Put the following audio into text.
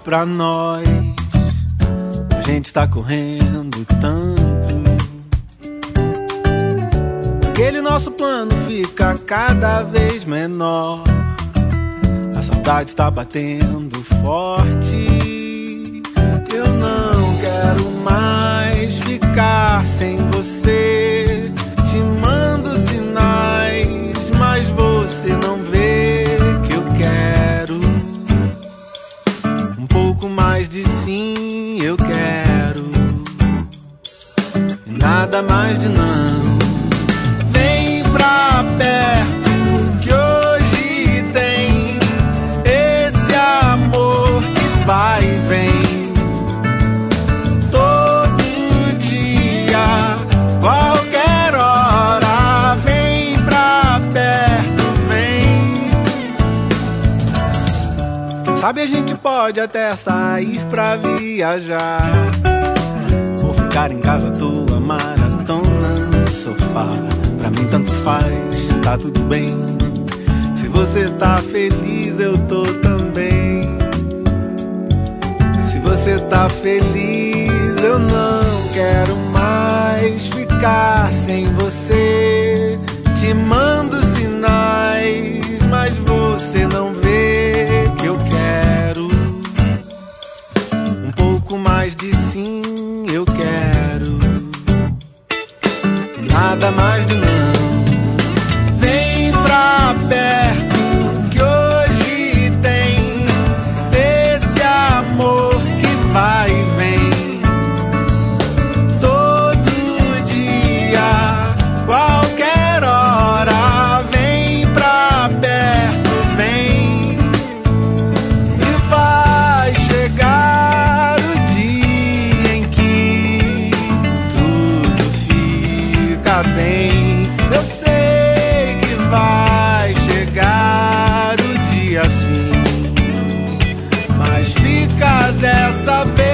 pra nós. A gente tá correndo tanto. Aquele nosso plano fica cada vez menor. A saudade tá batendo forte. Eu não quero mais ficar sem você. Te mando sinais, mas você não vê que eu quero um pouco mais de sim, eu quero, e nada mais de não. Vem pra perto que hoje tem esse amor que vai e vem. Todo dia, qualquer hora, vem pra perto, vem. Quem sabe a gente pode até sair pra viajar, ou ficar em casa à toa, maratona no sofá. Pra mim tanto faz, tá tudo bem. Se você tá feliz, eu tô também. Se você tá feliz, eu não quero mais ficar sem você. Te mando sinais, mas você não vê que eu quero um pouco mais de sim, eu quero, e nada mais de não. Vem pra perto que hoje tem esse amor que vai e vem. Todo dia, qualquer hora, vem pra perto, vem. E vai chegar o dia em que tudo fica bem. Eu sei que vai chegar o dia assim, mas fica dessa vez.